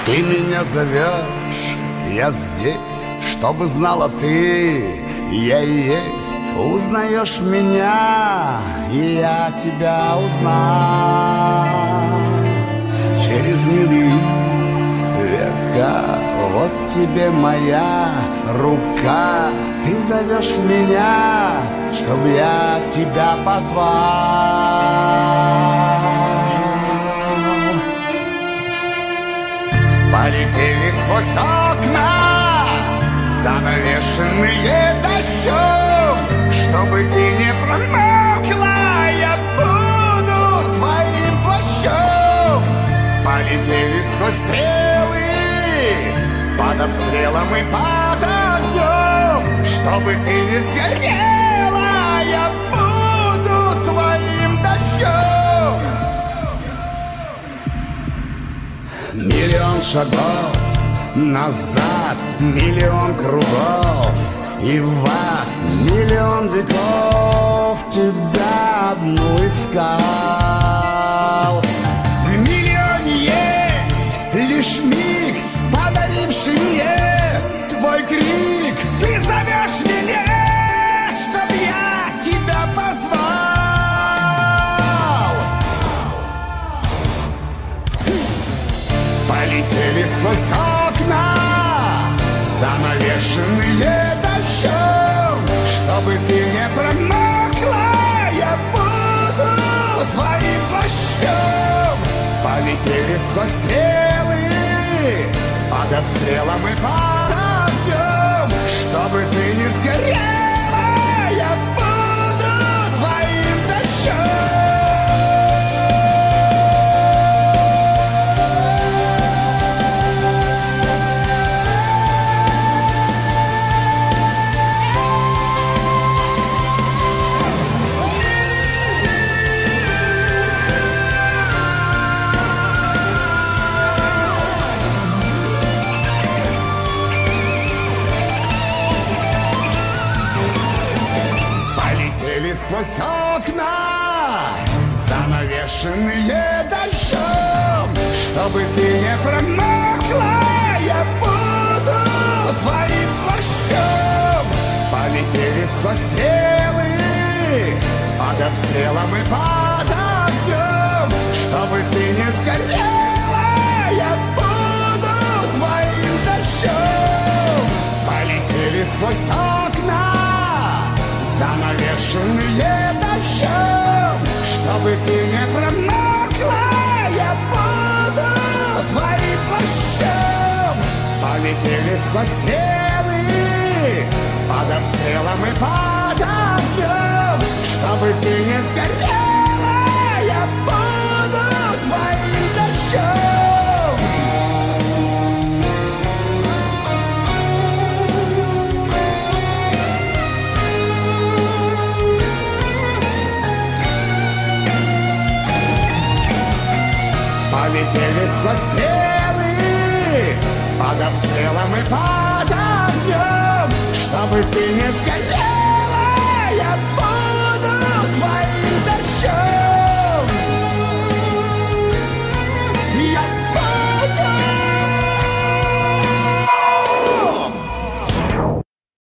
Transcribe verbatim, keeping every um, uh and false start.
Ты меня зовешь, я здесь, чтобы знала ты, я и есть. Узнаешь меня, и я тебя узнал. Через мили века, вот тебе моя рука. Ты зовешь меня, чтоб я тебя позвал. Полетели сквозь окна, занавешенные дождем. Чтобы ты не промокла, я буду твоим плащом. Полетели сквозь стрелы, под обстрелом и под огнем. Чтобы ты не сгорела, я буду твоим дождем. Миллион шагов назад, миллион кругов и в ад, миллион веков тебя одну искал. В миллионе есть лишь миг, подаривший мне твой крик. Ты зовешь меня, чтоб я тебя позвал. Полетели сквозь окна, занавешенные дождем. Чтобы ты не промокла, я буду твоим плащом. Полетели сквозь стрелы, под обстрелом и под огнем. Чтобы ты не сгорела, я буду твоим дождем. Сквозь окна, занавешенные дождем. Чтобы ты не промокла, я буду твоим плащом. Полетели сквозь стрелы, под обстрелом и под огнем. Чтобы ты не сгорела, я буду твоим дождем. Полетели сквозь окна, занавешенные дождем. Чтобы ты не промокла, я буду твоим плащом. Полетели сквозь стрелы, под обстрелом и под огнем. Чтобы ты не сгорела, я буду твоим дождем. Полетели сквозь стрелы, под обстрелом и под огнем. Чтобы ты не сгорел.